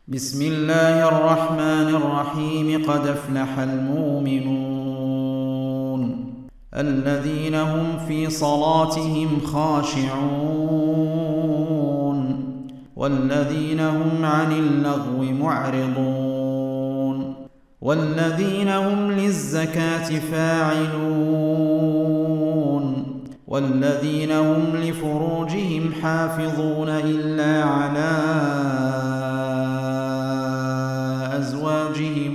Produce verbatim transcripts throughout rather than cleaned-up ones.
بسم الله الرحمن الرحيم. قد أفلح المؤمنون الذين هم في صلاتهم خاشعون والذين هم عن اللغو معرضون والذين هم للزكاة فاعلون والذين هم لفروجهم حافظون إلا على أزواجهم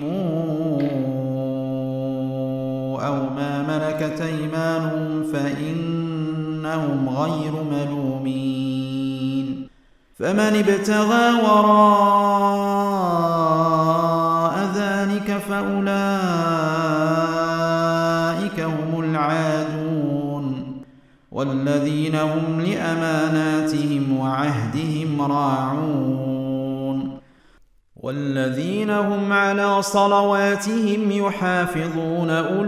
أو ما ملكت أيمانهم فإنهم غير ملومين. فمن ابتغى وراء ذلك فأولئك هم العادون والذين هم لأماناتهم وعهدهم راعون والذين هم على صلواتهم يحافظون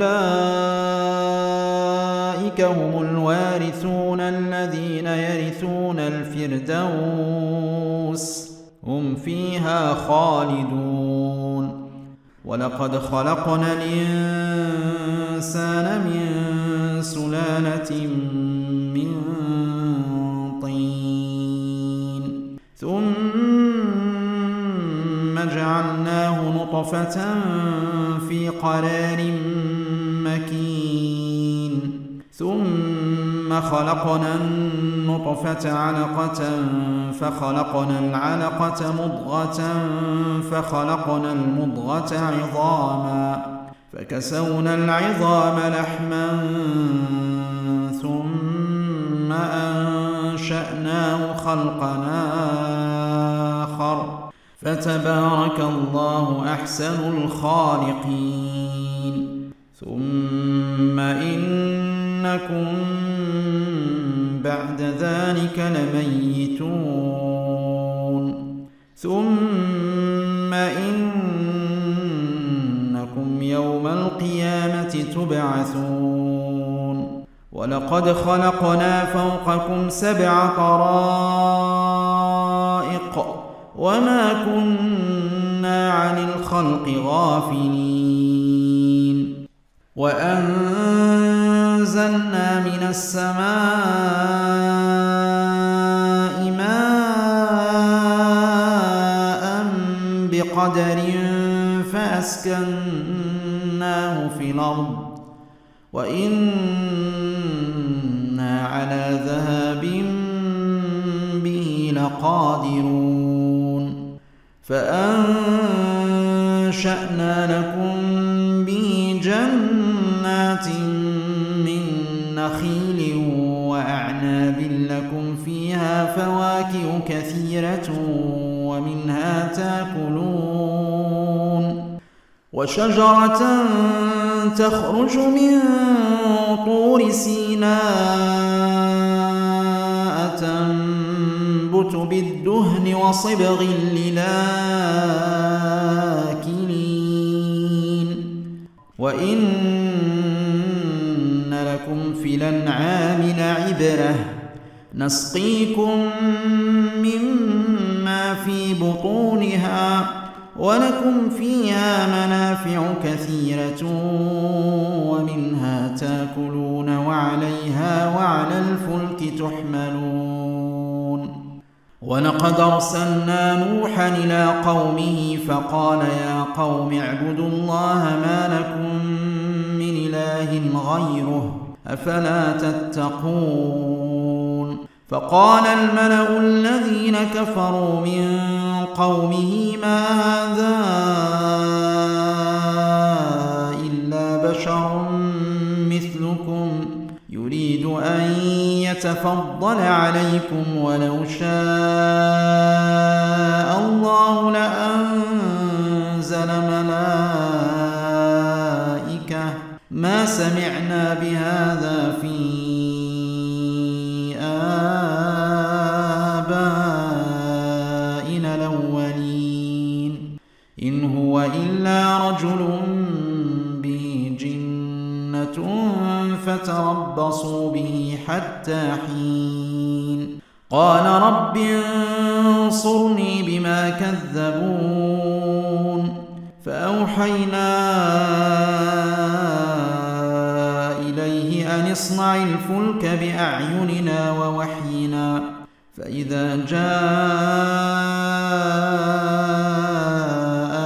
أولئك هم الوارثون الذين يرثون الفردوس هم فيها خالدون. ولقد خلقنا الإنسان من سلالة من طين ثم جعلناه نطفة في قرار مكين ثم خلقنا النطفة علقة فخلقنا العلقة مضغة فخلقنا المضغة عظاما فكسونا العظام لحما ثم أنشأناه خلقا آخر فتبارك الله أحسن الخالقين. ثم إنكم بعد ذلك لميتون ثم إنكم يوم القيامة تبعثون. ولقد خلقنا فوقكم سبع طرائق وما كنا عن الخلق غافلين. وأنزلنا من السماء ماء بقدر فأسكناه في الأرض وإنا على ذهاب به لقادرون. فأنشأنا لكم به جنات من نخيل وأعناب لكم فيها فواكه كثيرة ومنها تأكلون وشجرة تخرج من طور سيناء تنبت بالدهن وصبغ للآكلين وإن لكم في الأنعام لعبرة نسقيكم مما في بطونها ولكم فيها منافع كثيرة ومنها تأكلون وعليها وعلى الفلك تحملون. ولقد أرسلنا نوحا إلى قومه فقال يا قوم اعبدوا الله ما لكم من إله غيره أفلا تتقون. فقال الملأ الذين كفروا من قومه ما هذا إلا بشر مثلكم يريد أن يتفضل عليكم ولو شاء الله لأنزل ملائكة ما سمعنا بهذا في آبائنا الأولين إن هو إلا رجل به جنة فتربصوا به حتى حين قال رب انصرني بما كذبون فأوحينا إليه أن اصنع الفلك بأعيننا ووحينا فإذا جاء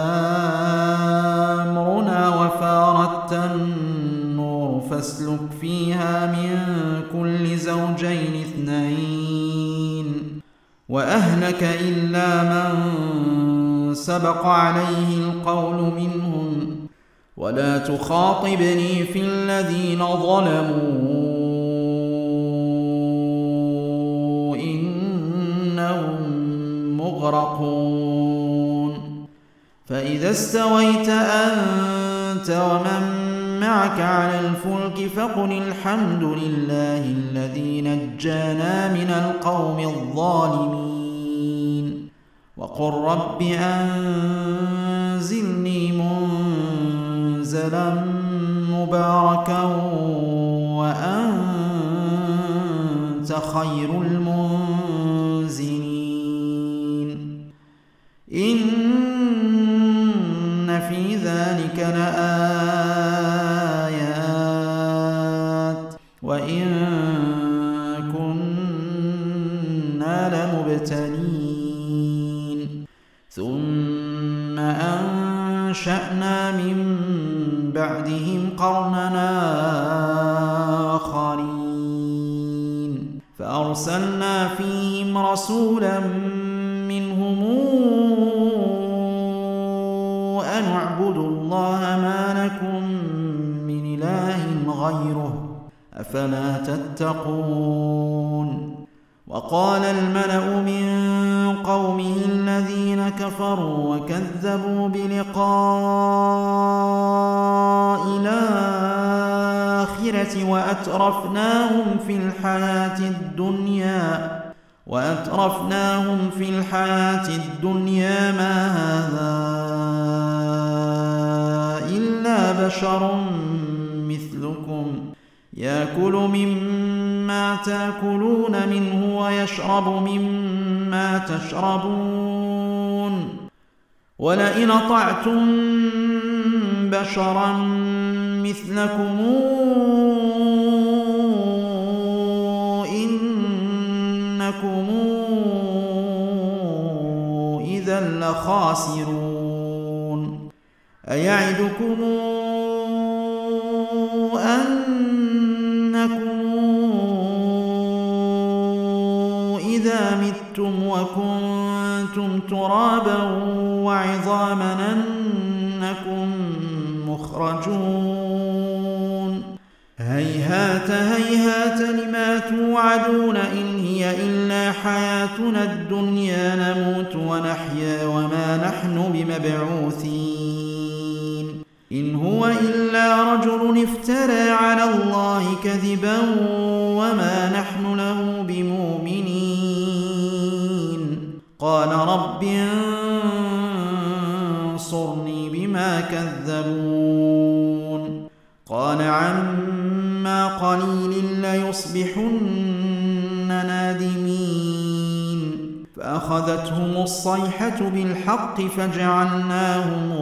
أمرنا وفارت النور فاسلك فيها من كل زوجين اثنين وأهلك إلا من سبق عليه القول منهم ولا تخاطبني في الذين ظلموا إنهم مغرقون فإذا استويت أنت ومن معك على الفلك فقل الحمد لله الذي نجانا من القوم الظالمين وقل رب أنزلني منزلا مباركا وأنت خير المنزلين إن في ذلك لآيات وإن كنا لمبتلين ثم أنشأنا من بعدهم قرننا آخرين فأرسلنا فيهم رسولا منهم أن اعبدوا الله ما لكم من إله غيره أفلا تتقون وقال الملأ من قومه الذين كفروا وكذبوا بلقاء الآخرة وأترفناهم في الحياة الدنيا وأترفناهم في الحياة الدنيا ما هذا إلا بشر مثلكم يأكل مما تأكلون منه ويشرب مما تشربون ولئن أطعتم بشرا مثلكم إنكم إذا لخاسرون أيعدكم أنكم إذا متم وكنتم ترابا وعظاما أنكم مخرجون هيهات هيهات لما توعدون إن هي إلا حياتنا الدنيا نموت ونحيا وما نحن بمبعوثين إن هو إلا رجل افترى على الله كذبا وما نحن له بمؤمنين قال رب انصرني بما كذبون قال عما قليل ليصبحن نادمين فأخذتهم الصيحة بالحق فجعلناهم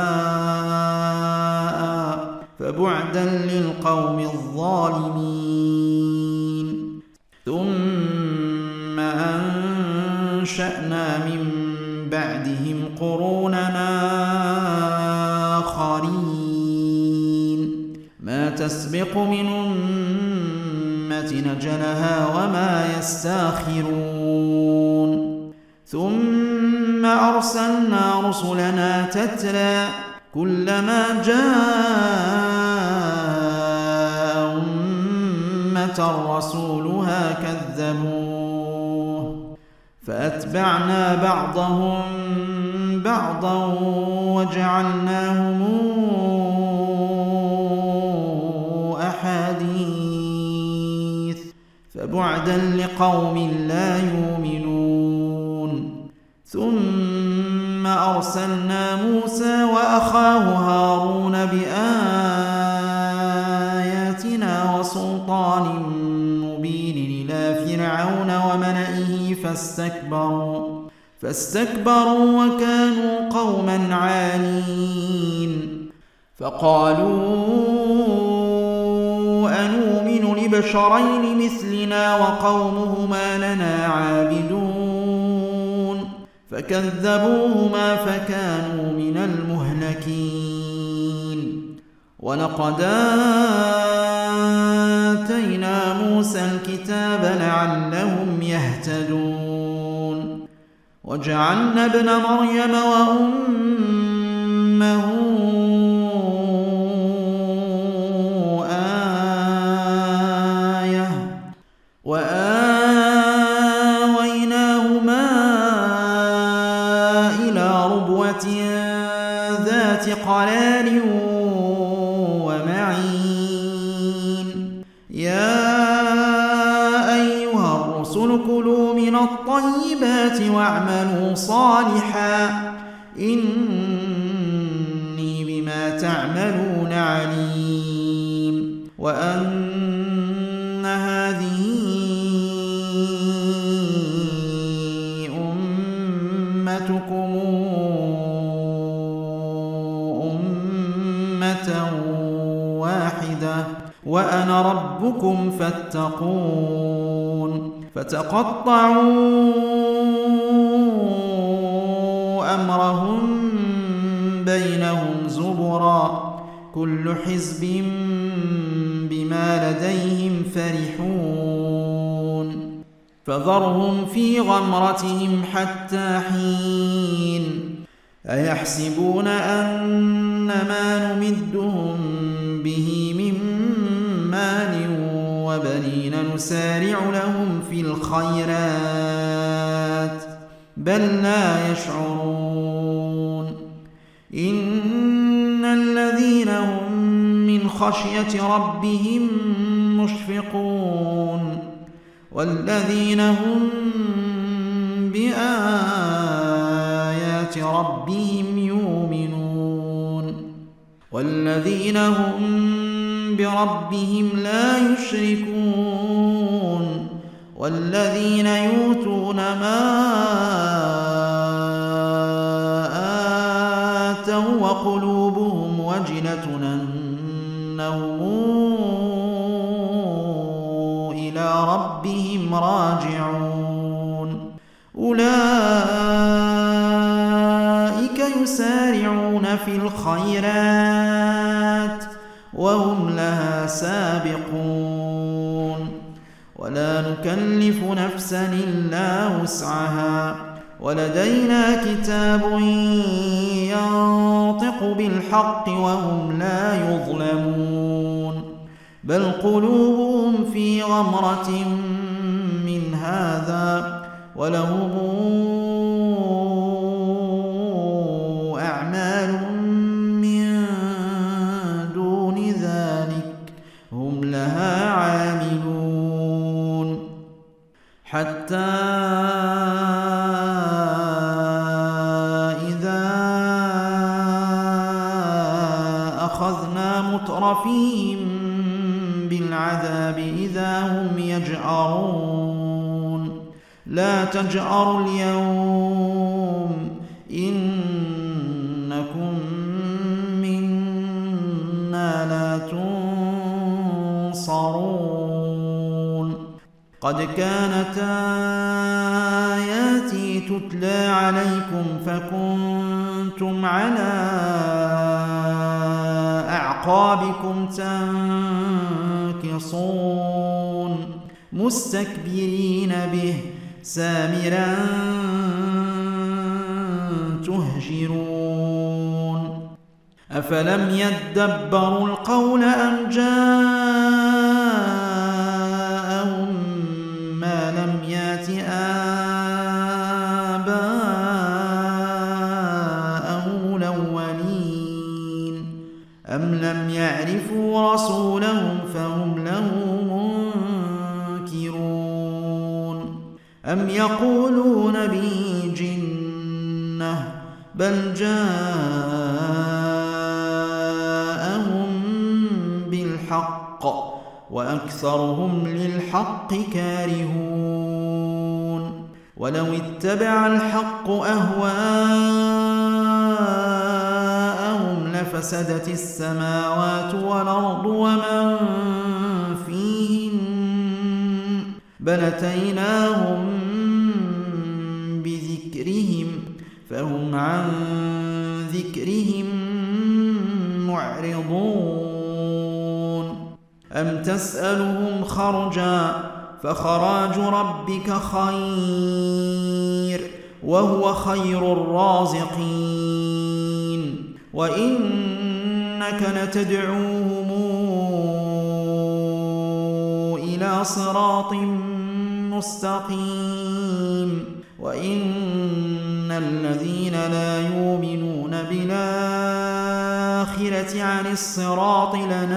غثاء فبعدا للقوم الظالمين ثم أنشأنا من بعدهم قروننا آخرين ما تسبق من أمة نجلها وما يستاخرون ثم أرسلنا رسلنا تترى كلما جاء أمة رسولها كذبوه فأتبعنا بعضهم بعضا وجعلناهم أحاديث فبعدا لقوم لا يؤمنون ثم أرسلنا موسى وأخاه هارون بآياتنا وسلطان مبين إلى فرعون وملئه فاستكبروا فاستكبروا وكانوا قوما عالين فقالوا أنؤمن لبشرين مثلنا وقومهما لنا عابدون فكذبوهما فكانوا من المهلكين ولقد آتينا موسى الكتاب لعلهم يهتدون وجعلنا ابن مريم وأمه آية وآويناهما إلى ربوة ذات قرار ومعين يا أيها الرسل كلوا من الطيبات واعملوا صالحا إني بما تعملون عليم وأن هذه أمتكم أمة واحدة وأنا ربكم فاتقون فتقطعوا أمرهم بينهم زبرا كل حزب بما لديهم فرحون فذرهم في غمرتهم حتى حين أيحسبون أن ما نمدهم به من مال وبنين نسارع لهم في الخيرات بل لا يشعرون إن الذين هم من خشية ربهم مشفقون والذين هم بآيات ربهم يؤمنون والذين هم بربهم لا يشركون والذين يؤتون ما آتوا وقلوبهم وجلة أنهم إلى ربهم راجعون أولئك يسارعون في الخيرات وهم لها سابقون ولا نكلف نفسا إلا وسعها ولدينا كتاب ينطق بالحق وهم لا يظلمون بل قلوبهم في غمرة من هذا ولهم أعمال من دون ذلك هم لها عاملون حتى إذا أخذنا مترفيهم بالعذاب إذا هم يجأرون لا تجأروا اليوم إنكم منا لا تنصرون قد كانت آياتي تتلى عليكم فكنتم على أعقابكم تنكصون مستكبرين به سامرا تهجرون أفلم يدبروا القول أم جاءهم ما لم يات آباءهم الأولين أم لم يعرفوا رسولهم فهم له منكرون أم يقولون به جنة بل جاءهم بالحق وأكثرهم للحق كارهون ولو اتبع الحق أهواءهم لفسدت السماوات والأرض ومن فيهن بل أتيناهم بذكرهم فهم عن ذكرهم معرضون أم تسألهم خرجا فخراج ربك خير وهو خير الرازقين وإنك لتدعوهم إلى صراط مستقيم وإن الذين لا يؤمنون بالآخرة عن الصراط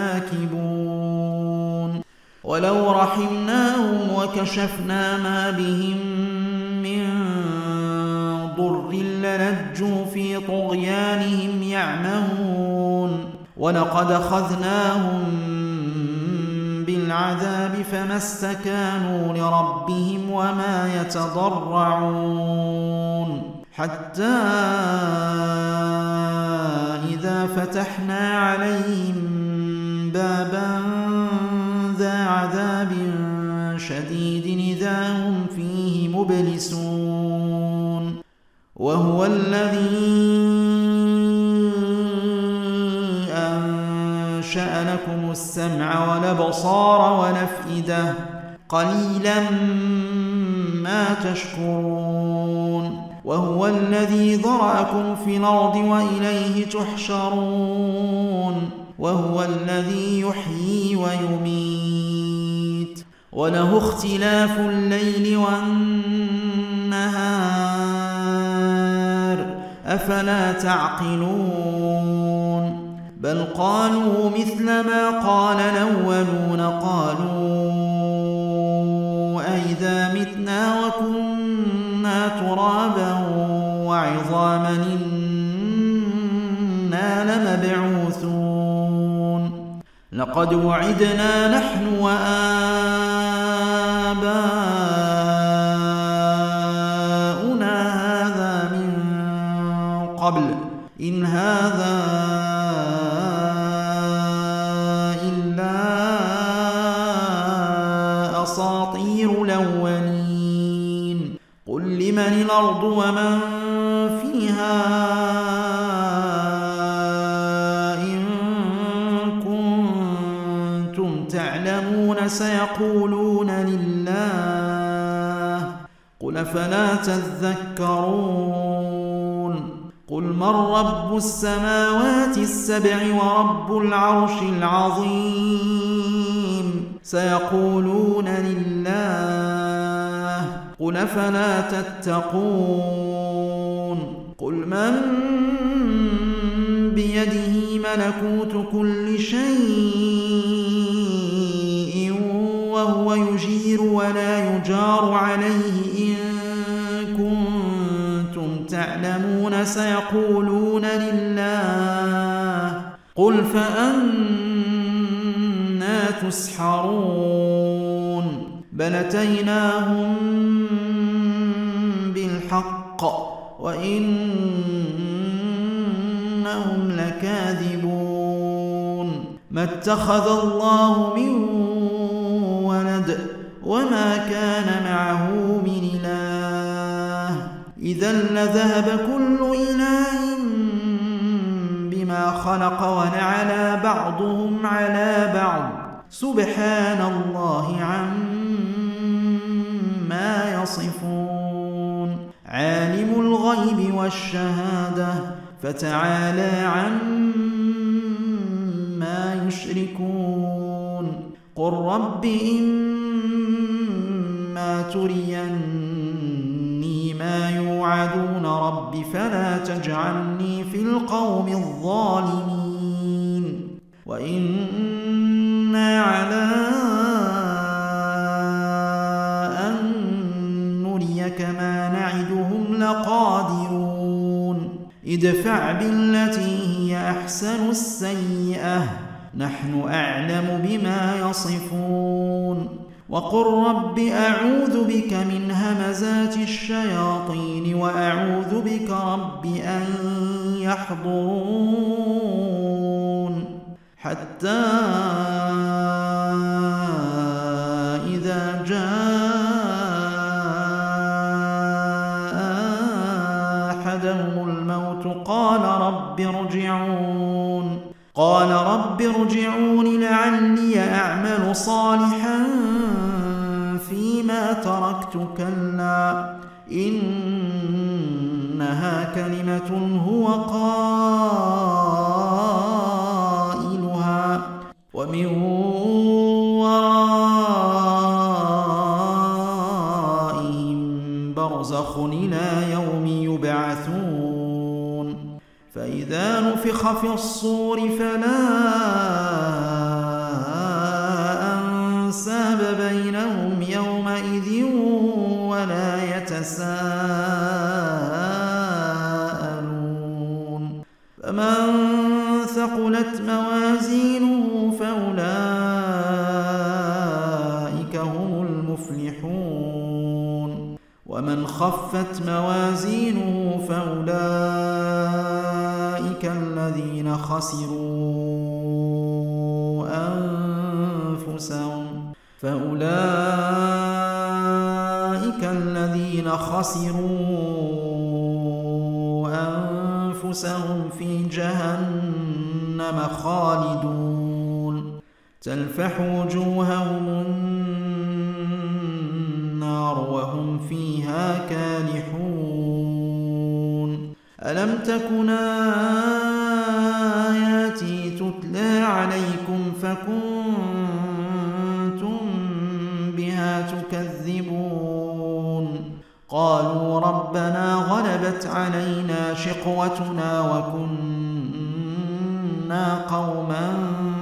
لناكبون ولو رحمناهم وكشفنا ما بهم من ضر للجوا في طغيانهم يعمهون ولقد أخذناهم بالعذاب فما استكانوا لربهم وما يتضرعون حتى إذا فتحنا عليهم بابا ذا عذاب شديد إذا هم فيه مبلسون وهو الذي أنشأ لكم السمع والأبصار والأفئدة قليلا ما تشكرون وهو الذي ذرأكم في الأرض وإليه تحشرون وهو الذي يحيي ويميت وله اختلاف الليل والنهار أفلا تعقلون بل قالوا مثل ما قال الأولون قالوا أئذا متنا وكنا ترابا وعظاما إنا لمبعوثون لقد وعدنا نحن وآباؤنا هذا من قبل إن هذا أساطير الأولين قل لمن الأرض ومن فيها إن كنتم تعلمون سيقولون لله قل فلا تذكرون قل من رب السماوات السبع ورب العرش العظيم سيقولون لله قل فلا تتقون قل من بيده ملكوت كل شيء وهو يجير ولا يجار عليه إن كنتم تعلمون سيقولون لله قل فأنا تسحرون بل أتيناهم بالحق وإنهم لكاذبون ما اتخذ الله من ولد وما كان معه من إله إذا لذهب كل إله بما خلق ولعلى بعضهم على بعض سبحان الله عما يصفون عالم الغيب والشهادة فتعالى عما يشركون قل رب إما تريني ما يوعدون رب فلا تجعلني في القوم الظالمين وإنا على أن نريك ما نعدهم لقادرون ادفع بالتي هي أحسن السيئة نحن أعلم بما يصفون وقل رب أعوذ بك من همزات الشياطين وأعوذ بك رب أن يحضرون حتى إذا جاء أحدهم الموت قال رب ارجعون قال رب ارجعون لعلي أعمل صالحا فيما تركت كلا إنها كلمة هو قائلها ومن ورائهم برزخ إلى يوم يبعثون فإذا نفخ في الصور فلا أنساب بينهم يومئذ ولا يتساءلون فمن ثقلت موازينه فأولئك هم المفلحون ومن خفت موازينه فأولئك الذين خسروا أنفسهم فأولئك الذين خسروا أنفسهم في جهنم خالدون تلفح وجوههم النار وهم فيها كالحون ألم تكن آياتي تتلى عليكم فكنتم بها تكذبون قالوا ربنا غلبت علينا شقوتنا وكنا قوما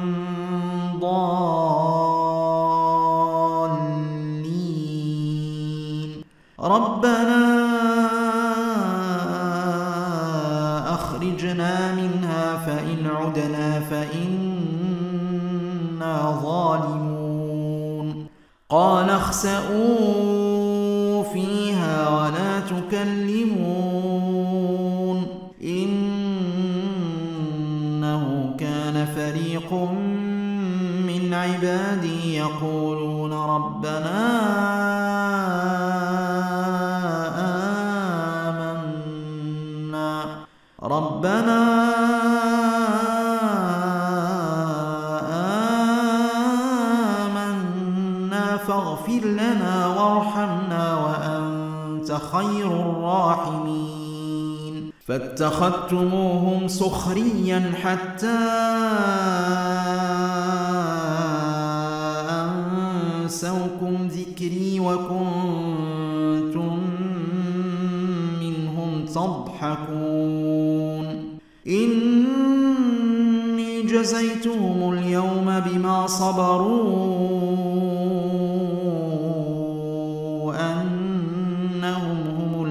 ضالين ربنا أخرجنا منها فإن عدنا فإنا ظالمون قال اخسئوا فيها ولا تكلمون إنه كان فريق من عبادي يقولون ربنا آمنا ربنا آمنا فاغفر لنا وارحمنا وأنت خير الراحمين فاتخذتموهم سخريا حتى أنسوكم ذكري وكنتم منهم تضحكون إني جزيتهم اليوم بما صبروا أنهم هم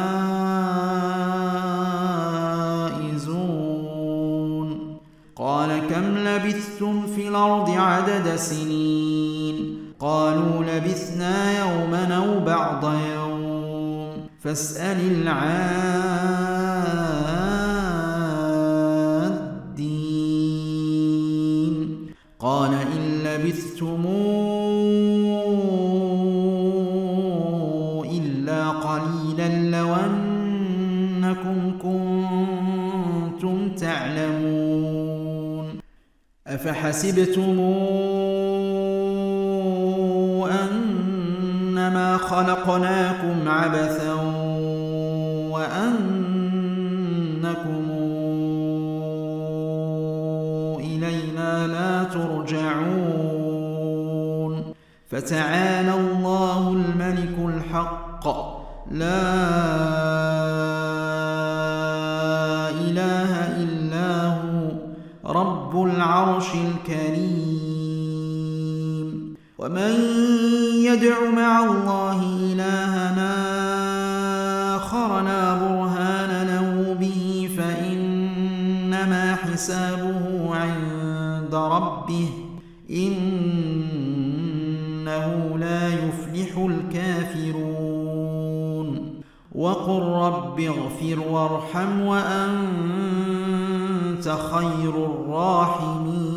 الفائزون قال كم لبثتم في الأرض عدد سنين قالوا لبثنا يوما أو بعض يوم فاسأل العادين قال إن لبثتم إلا قليلا لو أنكم كنتم تعلمون أفحسبتم أنما خلقناكم عبثا وأنكم إلينا لا ترجعون فتعالى الله الملك الحق لا إله إلا هو رب العرش الكريم ومن يدع مع الله إلهنا آخر لا برهان له به فإنما حسابه عند ربه إنه لا الكافرون وقل رب اغفر وارحم وأنت خير الراحمين